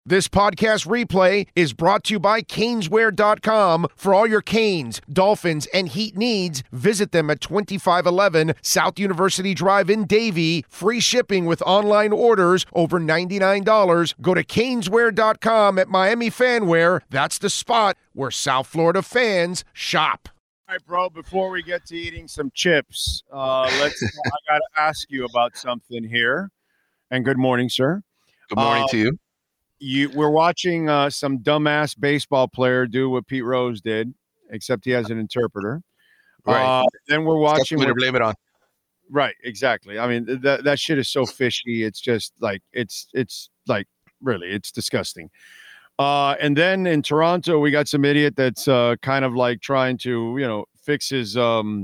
This podcast replay is brought to you by Caneswear.com. For all your Canes, Dolphins, and Heat needs, visit them at 2511 South University Drive in Davie. Free shipping with online orders over $99. Go to Caneswear.com at Miami Fanwear. That's the spot where South Florida fans shop. All right, bro, before we get to eating some chips, I got to ask you about something here. And good morning, sir. Good morning to you. We're watching some dumbass baseball player do what Pete Rose did, except he has an interpreter. Right. Then we're watching. To blame it on. Right. Exactly. I mean, that shit is so fishy. It's just like it's like really, it's disgusting. And then in Toronto, we got some idiot that's kind of like trying to fix his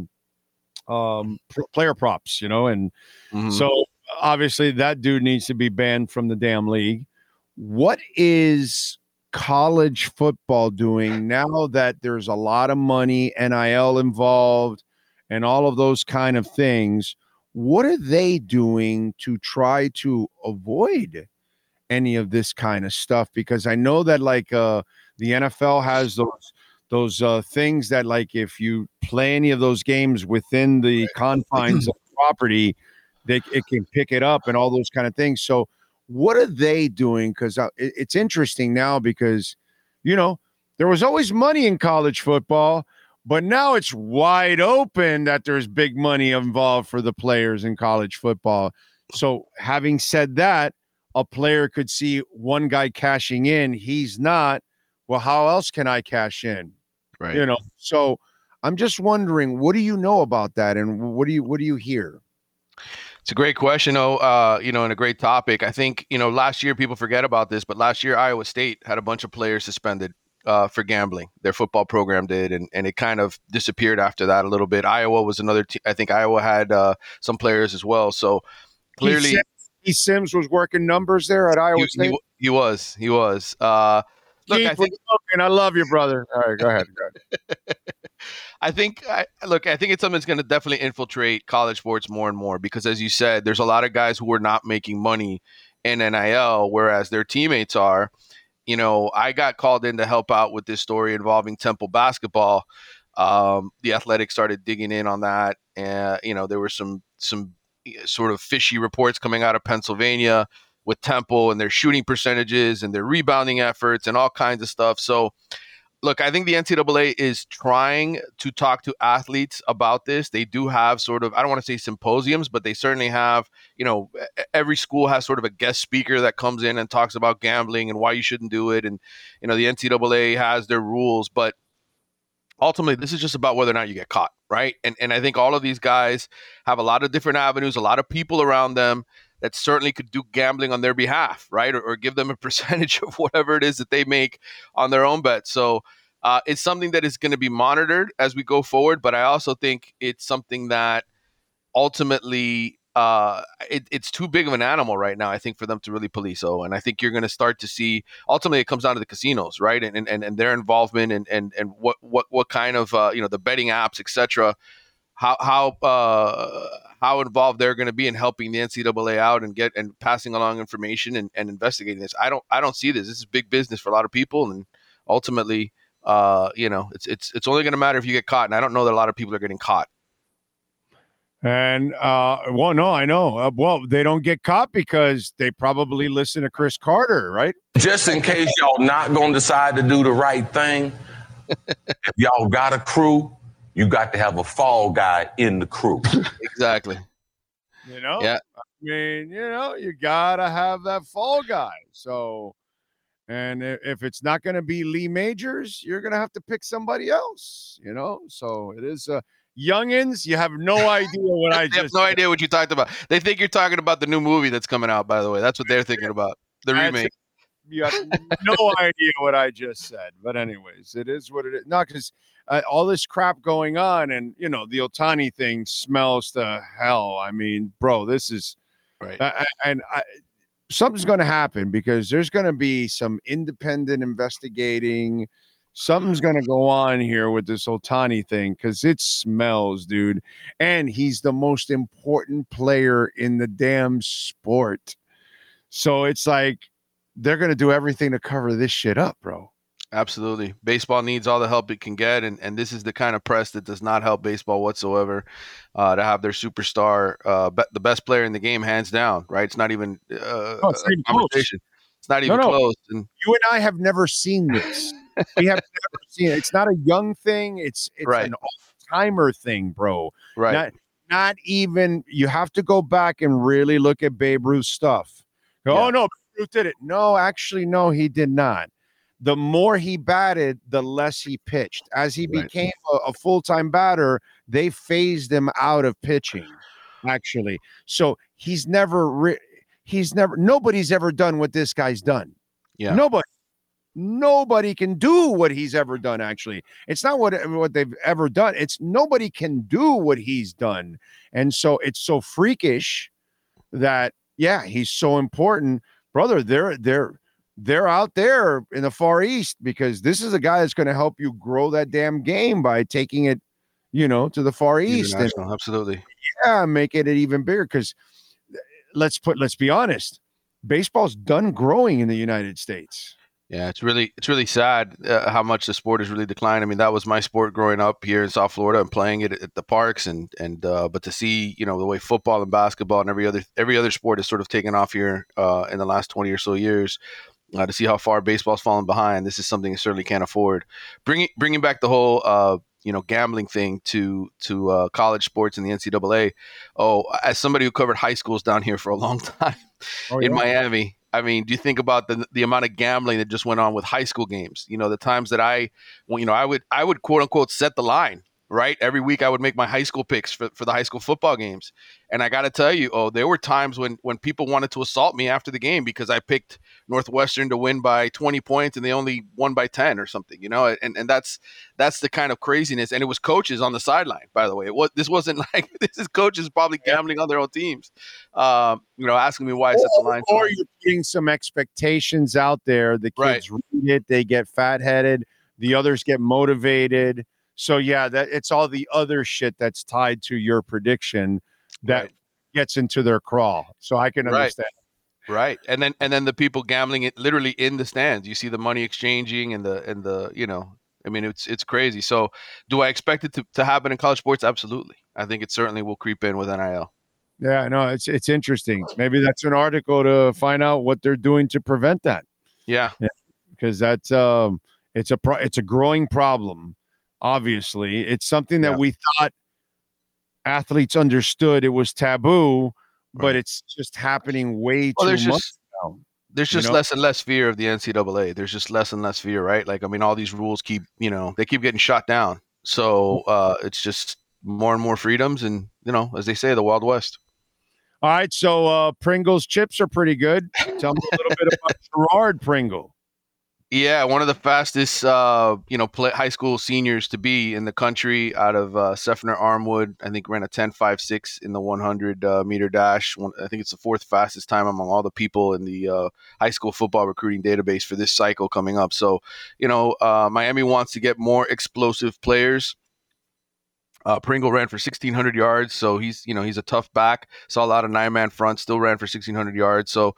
player props, and so obviously that dude needs to be banned from the damn league. What is college football doing now that there's a lot of money, NIL involved, and all of those kind of things? What are they doing to try to avoid any of this kind of stuff? Because I know that the NFL has those things that if you play any of those games within the confines of the property, it can pick it up and all those kind of things. So what are they doing? Because it's interesting now because, there was always money in college football, but now it's wide open that there's big money involved for the players in college football. So having said that, a player could see one guy cashing in. He's not. Well, how else can I cash in? Right. So I'm just wondering, what do you know about that? And what do you hear? It's a great question, and a great topic. I think, last year people forget about this, but last year Iowa State had a bunch of players suspended for gambling. Their football program did, and it kind of disappeared after that a little bit. Iowa was another team. I think Iowa had some players as well. So clearly, Keith Sims was working numbers there at Iowa State. He was. Look, Keith, I love you, brother. All right, go ahead. I think it's something that's going to definitely infiltrate college sports more and more because, as you said, there's a lot of guys who are not making money in NIL, whereas their teammates are. I got called in to help out with this story involving Temple basketball. The Athletic started digging in on that, and there were some sort of fishy reports coming out of Pennsylvania with Temple and their shooting percentages and their rebounding efforts and all kinds of stuff. So, look, I think the NCAA is trying to talk to athletes about this. They do have sort of, I don't want to say symposiums, but they certainly have, every school has sort of a guest speaker that comes in and talks about gambling and why you shouldn't do it. And, the NCAA has their rules, but ultimately this is just about whether or not you get caught, right? And I think all of these guys have a lot of different avenues, a lot of people around them that certainly could do gambling on their behalf, right? Or give them a percentage of whatever it is that they make on their own bet. So it's something that is going to be monitored as we go forward. But I also think it's something that ultimately it's too big of an animal right now, I think, for them to really police. And I think you're going to start to see, ultimately it comes down to the casinos, right? And their involvement and what kind of, the betting apps, et cetera, how involved they're going to be in helping the NCAA out and passing along information and investigating this. I don't see this. This is big business for a lot of people, and ultimately, it's only going to matter if you get caught. And I don't know that a lot of people are getting caught. And no, I know. They don't get caught because they probably listen to Chris Carter, right? Just in case y'all not going to decide to do the right thing, if y'all got a crew, you got to have a fall guy in the crew. Exactly. Yeah. I mean, you got to have that fall guy. So, and if it's not going to be Lee Majors, you're going to have to pick somebody else, So it is youngins. You have no idea what I just have no idea what you talked about. They think you're talking about the new movie that's coming out, by the way. That's what they're thinking about. The remake. You have no idea what I just said. But anyways, it is what it is. Not because all this crap going on and, the Ohtani thing smells to hell. I mean, bro, this is right. Something's going to happen because there's going to be some independent investigating. Something's going to go on here with this Ohtani thing because it smells, dude. And he's the most important player in the damn sport. So it's like, they're going to do everything to cover this shit up, bro. Absolutely. Baseball needs all the help it can get, and this is the kind of press that does not help baseball whatsoever, to have their superstar, the best player in the game, hands down, right? It's not even it's not even conversation. It's not even close. And you and I have never seen this. We have never seen it. It's not a young thing. It's right. An all-timer thing, bro. Right. Not even, you have to go back and really look at Babe Ruth's stuff. Oh, no, Babe Ruth did it. No, actually, no, he did not. The more he batted, the less he pitched. As he became a full-time batter, they phased him out of pitching, actually. So nobody's ever done what this guy's done. Yeah. Nobody can do what he's ever done, actually. It's not what they've ever done. It's nobody can do what he's done. And so it's so freakish that, he's so important. Brother, they're out there in the Far East because this is a guy that's going to help you grow that damn game by taking it, to the Far East. And, absolutely. Yeah, making it even bigger because let's be honest, baseball's done growing in the United States. Yeah, it's really sad how much the sport has really declined. I mean, that was my sport growing up here in South Florida and playing it at the parks, but to see the way football and basketball and every other sport has sort of taken off here in the last 20 or so years. To see how far baseball's fallen behind, this is something you certainly can't afford. Bringing back the whole gambling thing to college sports and the NCAA. Oh, as somebody who covered high schools down here for a long time in Miami. I mean, do you think about the amount of gambling that just went on with high school games? The times that I would quote unquote set the line, right? Every week I would make my high school picks for the high school football games. And I got to tell you, there were times when people wanted to assault me after the game because I picked Northwestern to win by 20 points and they only won by 10 or something, and that's the kind of craziness. And it was coaches on the sideline, by the way. This wasn't like, this is coaches probably gambling on their own teams, asking me why I set the line. Or you're putting some expectations out there. The kids read it, they get fat-headed, the others get motivated. So that it's all the other shit that's tied to your prediction that gets into their crawl. So I can understand. Right. And then the people gambling it literally in the stands. You see the money exchanging and the I mean, it's crazy. So do I expect it to happen in college sports? Absolutely. I think it certainly will creep in with NIL. Yeah, I know. It's interesting. Maybe that's an article to find out what they're doing to prevent that. Yeah. Because that's it's a growing problem. Obviously, it's something that we thought athletes understood. It was taboo, but it's just happening way too much now. There's just less and less fear of the NCAA. There's just less and less fear, right? Like, I mean, all these rules keep getting shot down. So it's just more and more freedoms, and as they say, the Wild West. All right, so Pringle's chips are pretty good. Tell me a little bit about Gerard Pringle. Yeah, one of the fastest, high school seniors to be in the country out of Seffner Armwood. I think ran a 10.56 in the 100 meter dash. I think it's the fourth fastest time among all the people in the high school football recruiting database for this cycle coming up. So, Miami wants to get more explosive players. Pringle ran for 1,600 yards, so he's a tough back. Saw a lot of 9-man fronts, still ran for 1,600 yards. So,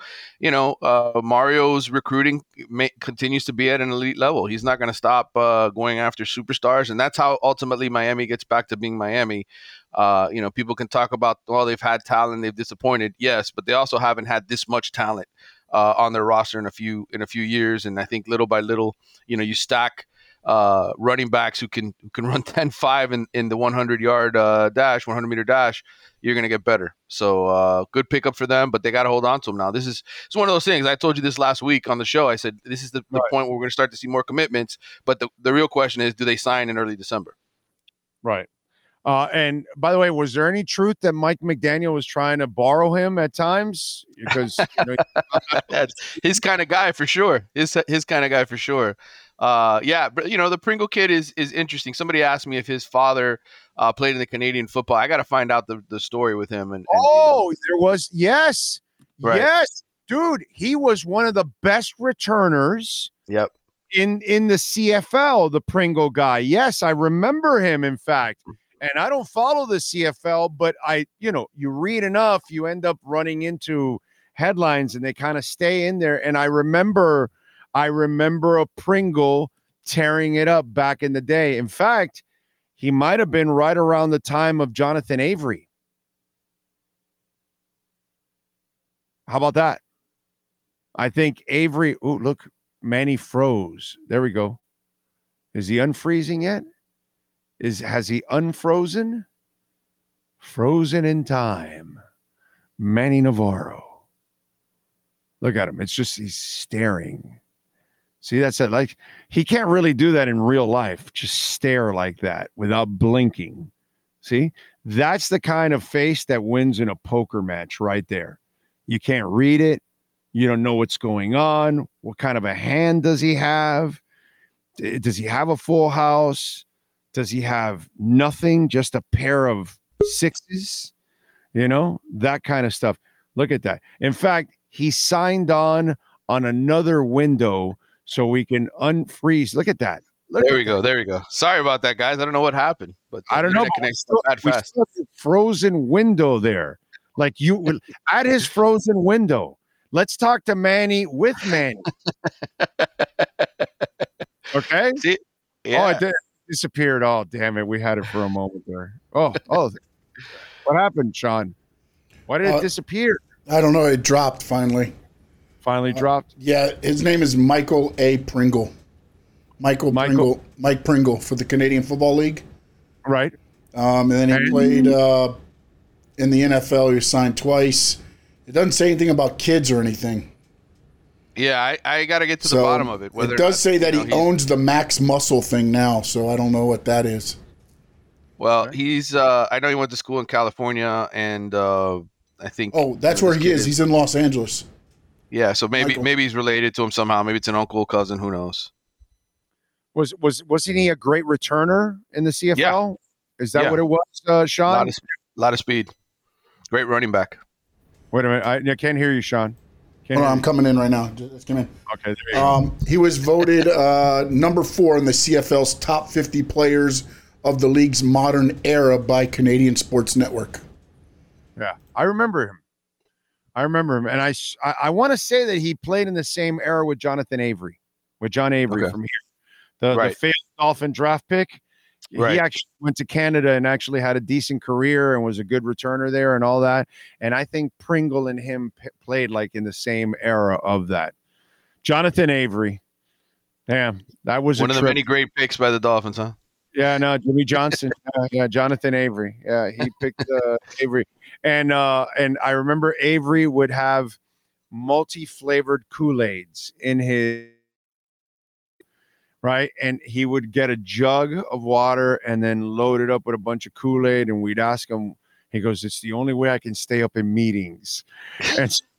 Mario's recruiting continues to be at an elite level. He's not going to stop going after superstars, and that's how ultimately Miami gets back to being Miami. People can talk about, they've had talent, they've disappointed, yes, but they also haven't had this much talent on their roster in a few years. And I think little by little, you stack running backs who can run 10.5 in the 100 meter dash, you're going to get better. So good pickup for them, but they got to hold on to him now. It's one of those things. I told you this last week on the show. I said, this is the point where we're going to start to see more commitments. But the real question is, do they sign in early December? Right. And by the way, was there any truth that Mike McDaniel was trying to borrow him at times? Because that's his kind of guy for sure. His kind of guy for sure. But the Pringle kid is interesting. Somebody asked me if his father played in the Canadian football. I got to find out the story with him. And there was, yes, right. Yes, dude, he was one of the best returners. Yep. In the CFL, the Pringle guy. Yes, I remember him. In fact. And I don't follow the CFL, but you read enough, you end up running into headlines, and they kind of stay in there. And I remember a Pringle tearing it up back in the day. In fact, he might have been right around the time of Jonathan Avery. How about that? I think Avery. Oh, look, Manny froze. There we go. Is he unfreezing yet? Has he unfrozen? Frozen in time. Manny Navarro. Look at him. It's just he's staring. See, that's it. Like, he can't really do that in real life. Just stare like that without blinking. See, that's the kind of face that wins in a poker match right there. You can't read it. You don't know what's going on. What kind of a hand does he have? Does he have a full house? Does he have nothing? Just a pair of sixes? You know, that kind of stuff. Look at that. In fact, he signed on another window so we can unfreeze. Look at that. There we go. Sorry about that, guys. I don't know what happened, but I don't know. We still have a frozen window there. Like you at his frozen window. Let's talk to Manny with Manny. Okay. See? Yeah. Oh, it disappeared. Oh, damn it. We had it for a moment there. Oh. What happened, Sean? Why did it disappear? I don't know. It dropped finally. Finally dropped? Yeah. His name is Michael A. Pringle. Mike Pringle for the Canadian Football League. Right. And then he played in the NFL. He was signed twice. It doesn't say anything about kids or anything. Yeah, I got to get to the bottom of it. It does say that he owns the Max Muscle thing now, so I don't know what that is. Well, he's I know he went to school in California, and I think that's where he is. He's in Los Angeles. Yeah, so maybe he's related to him somehow. Maybe it's an uncle, cousin, who knows. Wasn't he a great returner in the CFL? Yeah. Is that what it was, Sean? A lot of speed. Great running back. Wait a minute. I can't hear you, Sean. I'm coming in right now. Just come in. Okay, there you go. He was voted number 4 in the CFL's top 50 players of the league's modern era by Canadian Sports Network. Yeah, I remember him. And I want to say that he played in the same era with John Avery from here. The failed Dolphin draft pick. Right. He actually went to Canada and actually had a decent career and was a good returner there and all that. And I think Pringle and him played like in the same era of that. Jonathan Avery. Damn, that was one of the many great picks by the Dolphins, huh? Yeah, no, Jimmy Johnson. Jonathan Avery. Yeah, he picked Avery. And I remember Avery would have multi-flavored Kool-Aids in his right? And he would get a jug of water and then load it up with a bunch of Kool-Aid. And we'd ask him, he goes, it's the only way I can stay up in meetings. And so,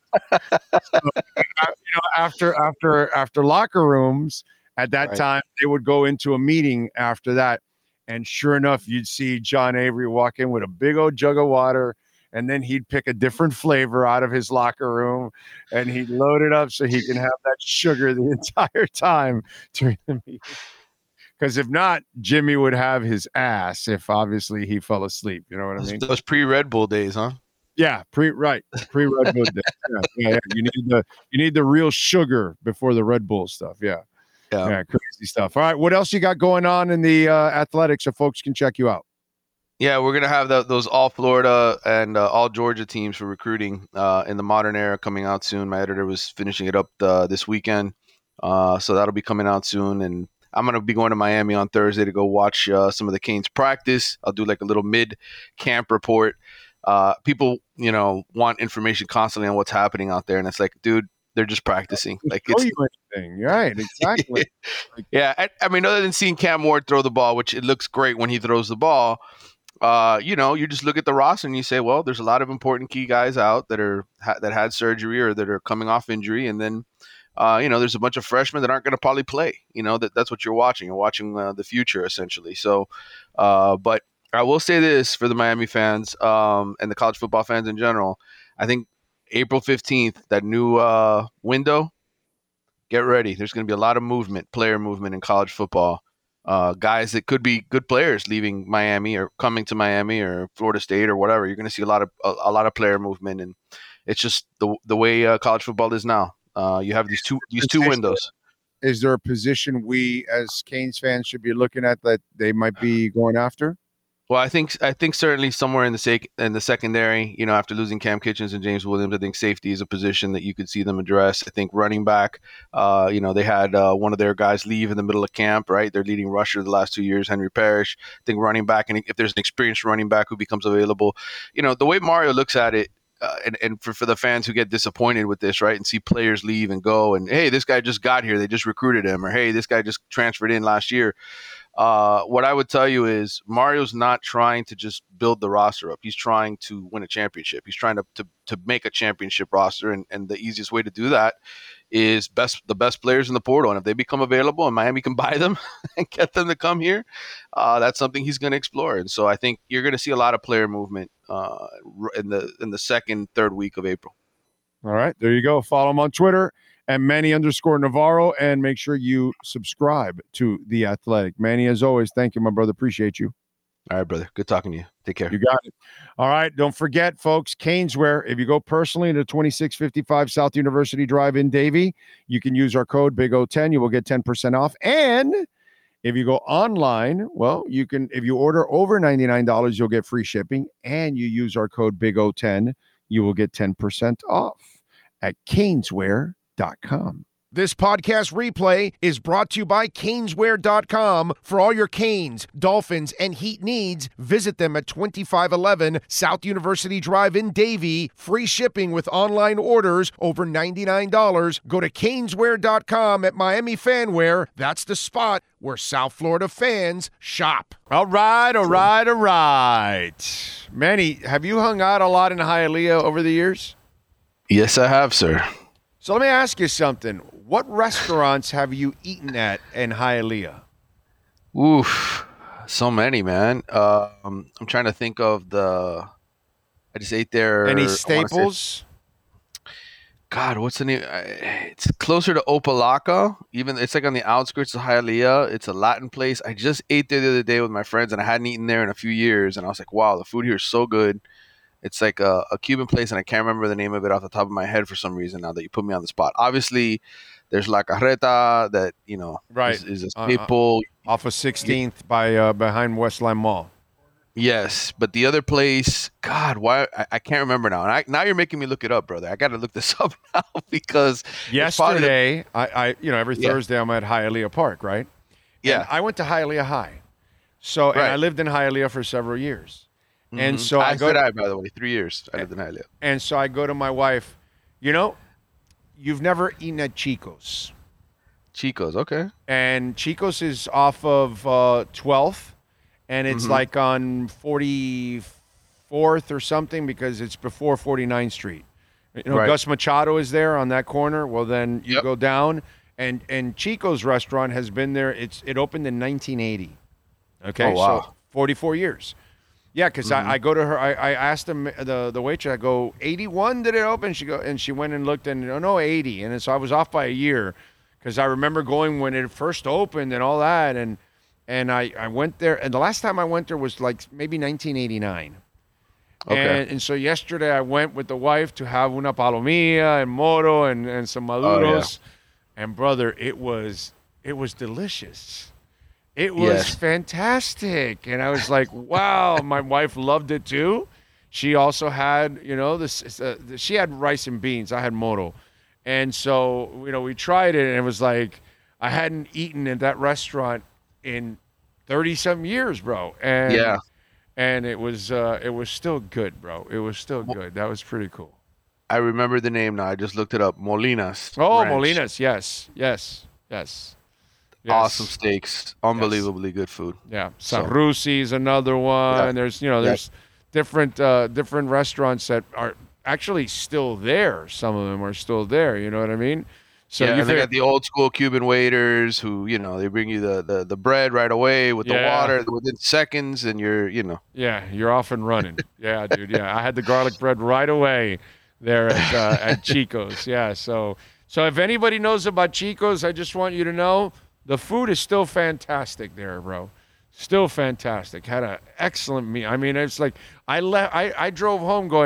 after locker rooms at that time, they would go into a meeting after that. And sure enough, you'd see John Avery walk in with a big old jug of water. And then he'd pick a different flavor out of his locker room and he'd load it up so he can have that sugar the entire time during the meeting. Because if not, Jimmy would have his ass if obviously he fell asleep. You know what I mean? Those pre-Red Bull days, huh? Yeah, pre-Red Bull days. Yeah. You need the real sugar before the Red Bull stuff. Yeah, crazy stuff. All right, what else you got going on in the athletics so folks can check you out? Yeah, we're going to have those all Florida and all Georgia teams for recruiting in the modern era coming out soon. My editor was finishing it up this weekend. So that'll be coming out soon. And I'm going to be going to Miami on Thursday to go watch some of the Canes practice. I'll do like a little mid-camp report. People, want information constantly on what's happening out there. And it's like, dude, they're just practicing. Like it's anything. Right, exactly. Yeah, I mean, other than seeing Cam Ward throw the ball, which it looks great when he throws the ball, you just look at the roster and you say, well, there's a lot of important key guys out that had surgery or that are coming off injury. And then, there's a bunch of freshmen that aren't going to probably play, that's what you're watching. You're watching the future essentially. So, but I will say this for the Miami fans, and the college football fans in general. I think April 15th, that new, window, get ready. There's going to be a lot of player movement in college football. Guys that could be good players leaving Miami or coming to Miami or Florida State or whatever. You're going to see a lot of player movement, and it's just the way college football is now. You have these two windows. Is there a position we as Canes fans should be looking at that they might be going after? Well, I think certainly somewhere in the secondary, after losing Cam Kitchens and James Williams, I think safety is a position that you could see them address. I think running back, they had one of their guys leave in the middle of camp, right? Their leading rusher the last 2 years, Henry Parrish. I think running back, and if there's an experienced running back who becomes available, the way Mario looks at it, and for the fans who get disappointed with this, right, and see players leave and go, and hey, this guy just got here, they just recruited him, or hey, this guy just transferred in last year. What I would tell you is Mario's not trying to just build the roster up. He's trying to win a championship. He's trying to make a championship roster, and the easiest way to do that is the best players in the portal. And if they become available and Miami can buy them and get them to come here, that's something he's going to explore. And so I think you're going to see a lot of player movement in the second, third week of April. All right, there you go. Follow him on Twitter at Manny_Navarro, and make sure you subscribe to The Athletic. Manny, as always, thank you, my brother. Appreciate you. All right, brother. Good talking to you. Take care. You got it. All right, don't forget, folks, Caneswear. If you go personally to 2655 South University Drive in Davie, you can use our code BIG010. You will get 10% off. And if you go online, well, you can, if you order over $99, you'll get free shipping, and you use our code BIG010, you will get 10% off at Caneswear.com. This podcast replay is brought to you by Caneswear.com. For all your Canes, Dolphins, and Heat needs, visit them at 2511 South University Drive in Davie. Free shipping with online orders over $99. Go to Caneswear.com at Miami Fanware. That's the spot where South Florida fans shop. All right. Manny, have you hung out a lot in Hialeah over the years? Yes, I have, sir. So let me ask you something. What restaurants have you eaten at in Hialeah? Oof, so many, man. I'm trying to think of I just ate there. Any staples? God, what's the name? It's closer to Opalaka. Even it's like on the outskirts of Hialeah. It's a Latin place. I just ate there the other day with my friends, and I hadn't eaten there in a few years. And I was like, wow, the food here is so good. It's like a Cuban place, and I can't remember the name of it off the top of my head for some reason now that you put me on the spot. Obviously, there's La Carreta that, right. is a staple. Off of 16th by behind Westline Mall. Yes, but the other place, God, why I can't remember now. And now you're making me look it up, brother. I got to look this up now because yesterday, I every Thursday I'm at Hialeah Park, right? Yeah. And I went to Hialeah High. So, and I lived in Hialeah for several years. Mm-hmm. And so by the way, 3 years I lived in Hialeah. And so I go to my wife, you've never eaten at Chico's. Chico's, okay. And Chico's is off of 12th, and it's like on 44th or something because it's before 49th Street. Right. Gus Machado is there on that corner. Well, then you go down, and Chico's restaurant has been there. It opened in 1980. Okay, oh, wow. So 44 years. Yeah, because I go to her. I asked the waitress. I go, 81 did it open? She went and looked, and no, 80. And so I was off by a year because I remember going when it first opened and all that. And I went there, and the last time I went there was like maybe 1989. Okay. And so yesterday I went with the wife to have una palomilla and moro and some maduros. And brother, it was delicious. It was fantastic. And I was like, wow, my wife loved it too. She also had, she had rice and beans. I had moro. And so, we tried it, and it was like I hadn't eaten at that restaurant in 30-some years, bro. And it was still good, bro. It was still good. That was pretty cool. I remember the name now. I just looked it up. Molina's. Oh, Ranch. Molina's. Yes. Awesome steaks, unbelievably good food. Yeah, Sanrusi is another one. Yeah. There's different restaurants that are actually still there. Some of them are still there. You know what I mean? So and they got the old school Cuban waiters who, they bring you the bread right away with the water within seconds, and you're. Yeah, you're off and running. Yeah, dude. Yeah, I had the garlic bread right away there at Chico's. Yeah, so if anybody knows about Chico's, I just want you to know. The food is still fantastic there, bro. Still fantastic. Had an excellent meal. I mean, it's like I drove home going,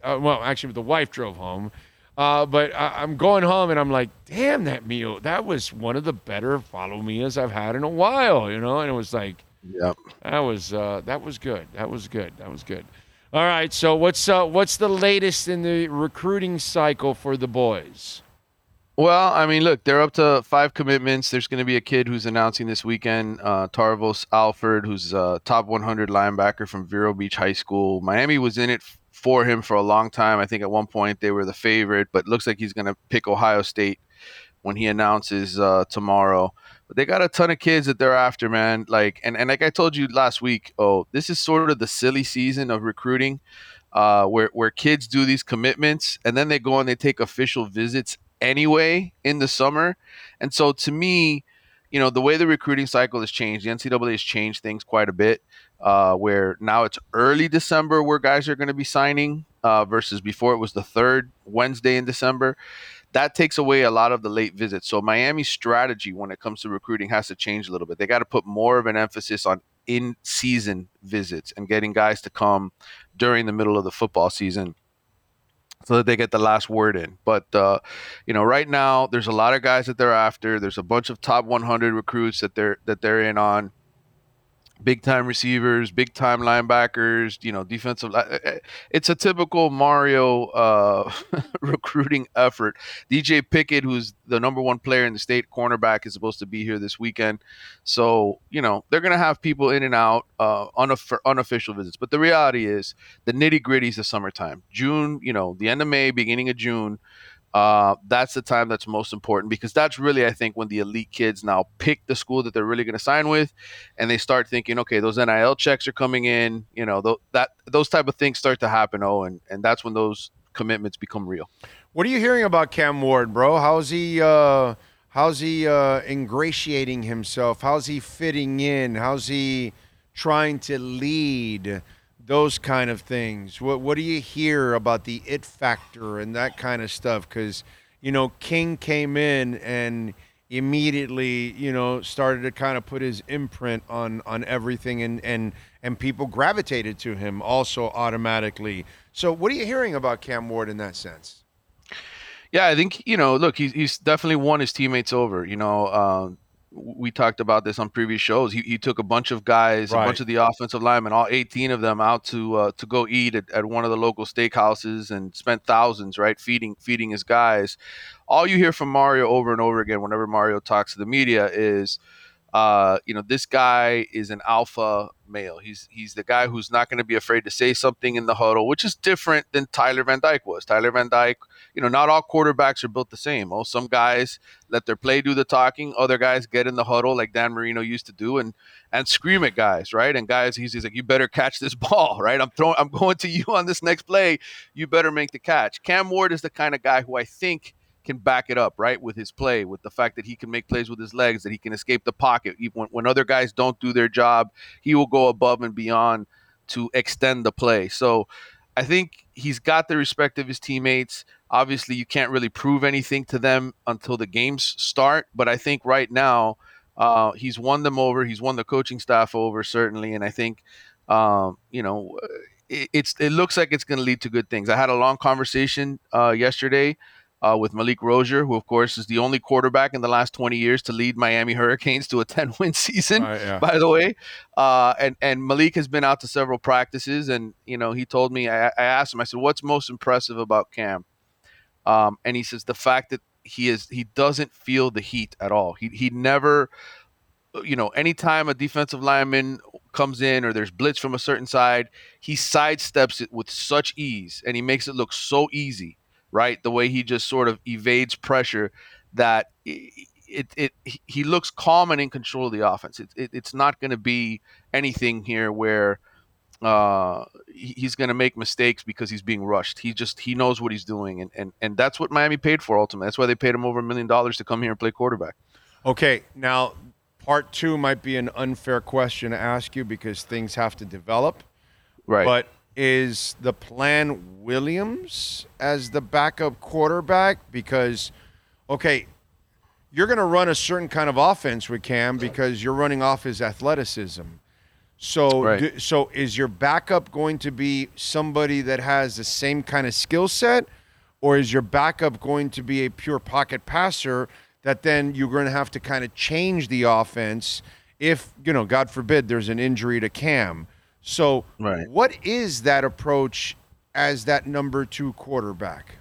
Well, actually, the wife drove home. But I'm going home, and I'm like, damn, that meal. That was one of the better follow meals I've had in a while, And it was like, Yep. that was good. That was good. All right, so what's the latest in the recruiting cycle for the boys? Well, I mean, look, they're up to 5 commitments. There's going to be a kid who's announcing this weekend, Tarvos Alford, who's a top 100 linebacker from Vero Beach High School. Miami was in it for him for a long time. I think at one point they were the favorite, but looks like he's going to pick Ohio State when he announces tomorrow. But they got a ton of kids that they're after, man. And like I told you last week, this is sort of the silly season of recruiting, where kids do these commitments and then they go and they take official visits anyway in the summer. And so to me, the way the recruiting cycle has changed, the NCAA has changed things quite a bit, where now it's early December where guys are going to be signing versus before it was the third Wednesday in December. That takes away a lot of the late visits. So Miami's strategy when it comes to recruiting has to change a little bit. They got to put more of an emphasis on in-season visits and getting guys to come during the middle of the football season so that they get the last word in. But, right now there's a lot of guys that they're after. There's a bunch of top 100 recruits that they're in on. Big-time receivers, big-time linebackers, defensive. It's a typical Mario recruiting effort. DJ Pickett, who's the number 1 player in the state, cornerback, is supposed to be here this weekend. So, they're going to have people in and out unofficial visits. But the reality is the nitty-gritty is the summertime. June, the end of May, beginning of June. That's the time that's most important because that's really, I think, when the elite kids now pick the school that they're really going to sign with, and they start thinking, okay, those NIL checks are coming in, those type of things start to happen, and that's when those commitments become real. What are you hearing about Cam Ward, bro? How's he ingratiating himself? How's he fitting in? How's he trying to lead? Those kind of things. What do you hear about the it factor and that kind of stuff? Because, King came in and immediately, started to kind of put his imprint on everything and people gravitated to him also automatically. So what are you hearing about Cam Ward in that sense? Yeah, I think, look, he's definitely won his teammates over. We talked about this on previous shows. He took a bunch of guys, right, a bunch of the offensive linemen, all 18 of them, out to go eat at one of the local steakhouses and spent thousands, right, feeding his guys. All you hear from Mario over and over again whenever Mario talks to the media is, this guy is an alpha male. He's the guy who's not going to be afraid to say something in the huddle, which is different than Tyler Van Dyke was. Tyler Van Dyke, not all quarterbacks are built the same. Some guys let their play do the talking. Other guys get in the huddle like Dan Marino used to do and scream at guys, right? And guys, he's like, you better catch this ball, right? I'm going to you on this next play. You better make the catch. Cam Ward is the kind of guy who I think can back it up, right, with his play, with the fact that he can make plays with his legs, that he can escape the pocket. When other guys don't do their job, he will go above and beyond to extend the play. So I think he's got the respect of his teammates. Obviously, you can't really prove anything to them until the games start, but I think right now he's won them over. He's won the coaching staff over, certainly, and I think, it looks like it's going to lead to good things. I had a long conversation yesterday with Malik Rozier, who, of course, is the only quarterback in the last 20 years to lead Miami Hurricanes to a 10-win season, by the way. And Malik has been out to several practices, and, he told me, I asked him, I said, what's most impressive about Cam? And he says the fact that he doesn't feel the heat at all. He never, anytime a defensive lineman comes in or there's blitz from a certain side, he sidesteps it with such ease, and he makes it look so easy. Right, the way he just sort of evades pressure, that he looks calm and in control of the offense. It's not going to be anything here where he's going to make mistakes because he's being rushed. He knows what he's doing, and that's what Miami paid for ultimately. That's why they paid him over $1 million to come here and play quarterback. Okay, now part 2 might be an unfair question to ask you because things have to develop. Right, but is the plan Williams as the backup quarterback? Because, okay, you're going to run a certain kind of offense with Cam because you're running off his athleticism. So, Right. so is your backup going to be somebody that has the same kind of skill set, or is your backup going to be a pure pocket passer that then you're going to have to kind of change the offense if, God forbid, there's an injury to Cam? So, Right. what is that approach as that number 2 quarterback?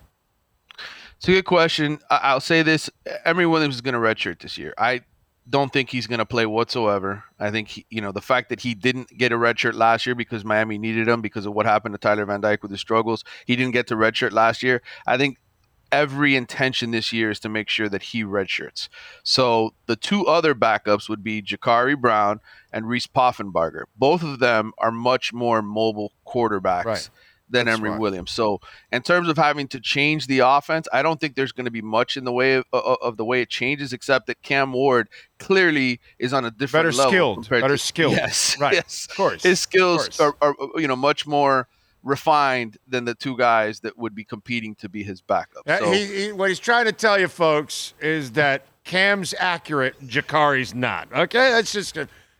It's a good question. I'll say this: Emory Williams is going to redshirt this year. I don't think he's going to play whatsoever. I think the fact that he didn't get a redshirt last year because Miami needed him because of what happened to Tyler Van Dyke with his struggles. He didn't get to redshirt last year. I think every intention this year is to make sure that he redshirts. So the 2 other backups would be Jakari Brown and Reese Poffenbarger. Both of them are much more mobile quarterbacks. Right. Than That's Emory right. Williams. So in terms of having to change the offense, I don't think there's going to be much in the way of the way it changes, except that Cam Ward clearly is on a different Better level. skilled. compared Better to- skilled. Yes. Right. Yes. Of course. His skills Of are much more refined than the 2 guys that would be competing to be his backup. So, What he's trying to tell you, folks, is that Cam's accurate, Jakari's not. Okay, that's just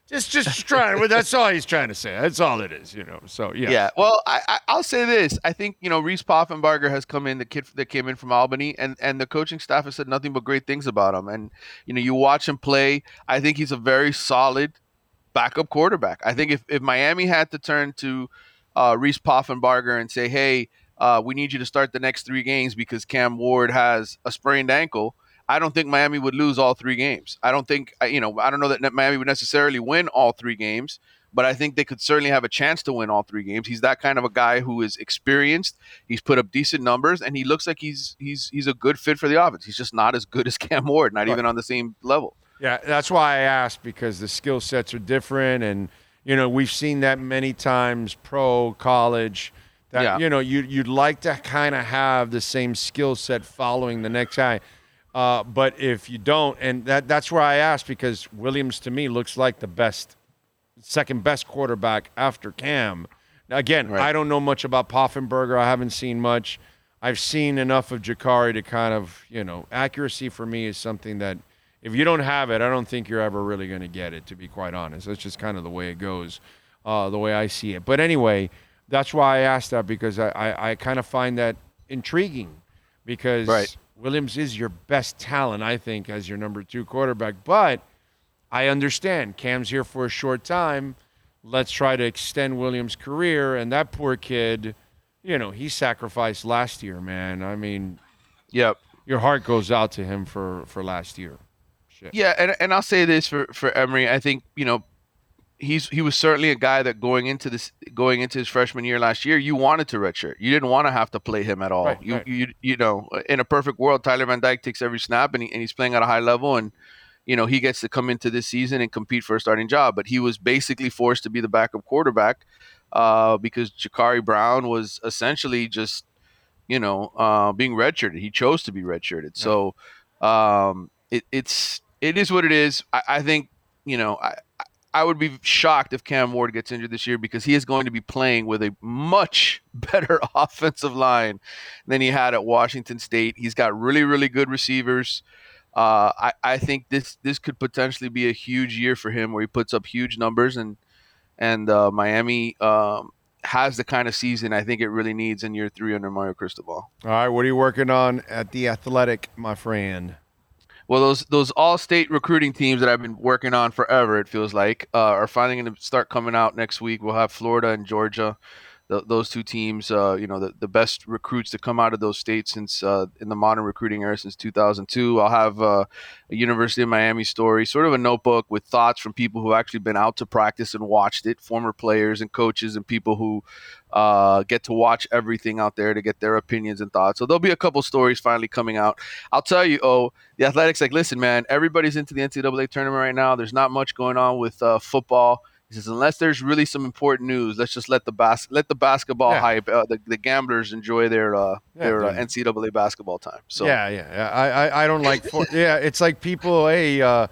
trying. Well, that's all he's trying to say. That's all it is, So yeah. Well, I'll say this. I think, Reese Poffenbarger has come in, the kid that came in from Albany, and the coaching staff has said nothing but great things about him. And, you watch him play, I think he's a very solid backup quarterback. I think if Miami had to turn to Reese Poffenbarger and say, hey, we need you to start the next 3 games because Cam Ward has a sprained ankle, I don't think Miami would lose all 3 games. I don't know that Miami would necessarily win all 3 games, but I think they could certainly have a chance to win all 3 games. He's that kind of a guy who is experienced. He's put up decent numbers, and he looks like he's a good fit for the offense. He's just not as good as Cam Ward, not even on the same level. Yeah, that's why I asked, because the skill sets are different, and we've seen that many times, pro, college. That you'd like to kind of have the same skill set following the next guy. But if you don't, and that's where I asked, because Williams to me looks like the second best quarterback after Cam. Now, again, Right. I don't know much about Poffenbarger. I haven't seen much. I've seen enough of Jakari to kind of, accuracy for me is something that if you don't have it, I don't think you're ever really going to get it, to be quite honest. That's just kind of the way it goes, the way I see it. But anyway, that's why I asked that, because I kind of find that intriguing, because Right. Williams is your best talent, I think, as your number 2 quarterback. But I understand Cam's here for a short time. Let's try to extend Williams' career. And that poor kid, he sacrificed last year, man. I mean, Yep. your heart goes out to him for last year. Shit. Yeah, and I'll say this for Emory. I think he was certainly a guy that going into his freshman year last year, you wanted to redshirt. You didn't want to have to play him at all. Right, you right. you know, in a perfect world, Tyler Van Dyke takes every snap and he's playing at a high level, and he gets to come into this season and compete for a starting job. But he was basically forced to be the backup quarterback because Jakari Brown was essentially just being redshirted. He chose to be redshirted. So it is what it is. I think I would be shocked if Cam Ward gets injured this year, because he is going to be playing with a much better offensive line than he had at Washington State. He's got really, really good receivers. I think this could potentially be a huge year for him, where he puts up huge numbers, and Miami has the kind of season I think it really needs in year 3 under Mario Cristobal. All right, what are you working on at The Athletic, my friend? Well, those all-state recruiting teams that I've been working on forever, it feels like, are finally going to start coming out next week. We'll have Florida and Georgia, those 2 teams, the best recruits to come out of those states since in the modern recruiting era since 2002. I'll have a University of Miami story, sort of a notebook with thoughts from people who actually been out to practice and watched it, former players and coaches and people who get to watch everything out there to get their opinions and thoughts. So there'll be a couple stories finally coming out. I'll tell you, the Athletic's like, listen, man, everybody's into the NCAA tournament right now. There's not much going on with football. He says, unless there's really some important news, let's just let the basketball hype, the gamblers enjoy their NCAA basketball time. So I don't like it's like people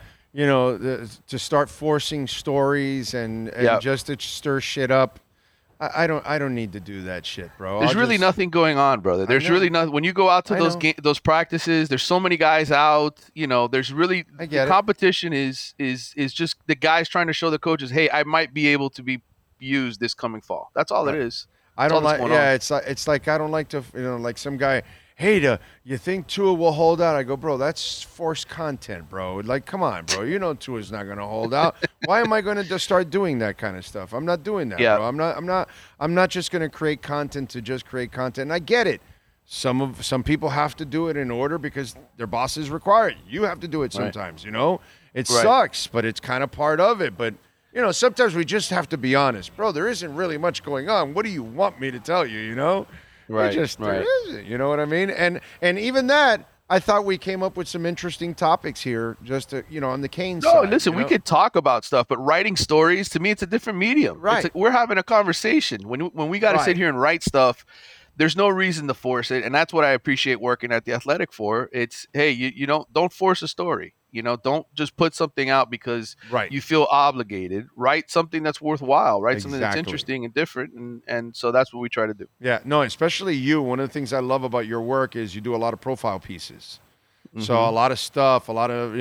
to start forcing stories and just to stir shit up. I don't need to do that shit, bro. There's really nothing going on, brother. There's really nothing. When you go out to those practices, there's so many guys out. There's really the competition is just the guys trying to show the coaches, hey, I might be able to be used this coming fall. That's all it is. I don't like. Yeah, it's like I don't like to. Like some guy. Hey, you think Tua will hold out? I go, bro, that's forced content, bro. Like, come on, bro. Tua's not going to hold out. Why am I going to just start doing that kind of stuff? I'm not doing that, bro. I'm not just going to create content to just create content. And I get it. Some people have to do it in order because their bosses require it. You have to do it sometimes, It sucks, but it's kind of part of it. But, sometimes we just have to be honest. Bro, there isn't really much going on. What do you want me to tell you, Right, there isn't, you know what I mean? And even that, I thought we came up with some interesting topics here, just to, on the Canes side. No, listen, we could talk about stuff, but writing stories, to me, it's a different medium. Right. We're having a conversation. When we got to sit here and write stuff, there's no reason to force it, and that's what I appreciate working at The Athletic for. It's, hey, you don't force a story. Don't just put something out because you feel obligated. Write something that's worthwhile. Write something that's interesting and different, and so that's what we try to do. Yeah, no, especially you. One of the things I love about your work is you do a lot of profile pieces. Mm-hmm. So a lot of stuff, a lot of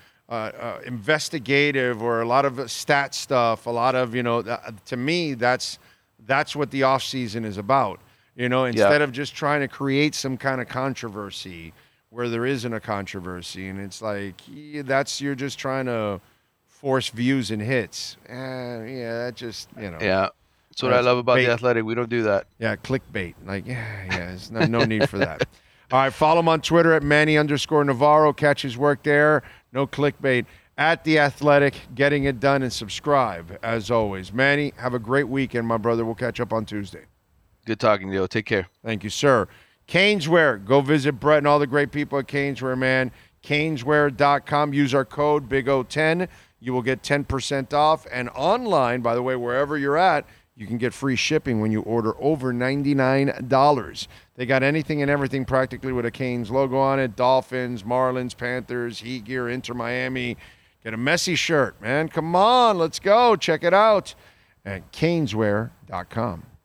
investigative or a lot of stat stuff. A lot of to me that's what the off season is about. Instead of just trying to create some kind of controversy where there isn't a controversy, and it's like you're just trying to force views and hits. That just Yeah, that's what I love about The Athletic. We don't do that. Yeah, clickbait. Like there's no need for that. All right, follow him on Twitter at Manny_Navarro. Catch his work there. No clickbait. At The Athletic, getting it done, and subscribe as always. Manny, have a great weekend, my brother. We'll catch up on Tuesday. Good talking to you. Take care. Thank you, sir. Caneswear. Go visit Brett and all the great people at Caneswear, man. Caneswear.com. Use our code BIG010. You will get 10% off. And online, by the way, wherever you're at, you can get free shipping when you order over $99. They got anything and everything practically with a Canes logo on it. Dolphins, Marlins, Panthers, Heat gear, Inter Miami. Get a Messi shirt, man. Come on, let's go. Check it out at Caneswear.com.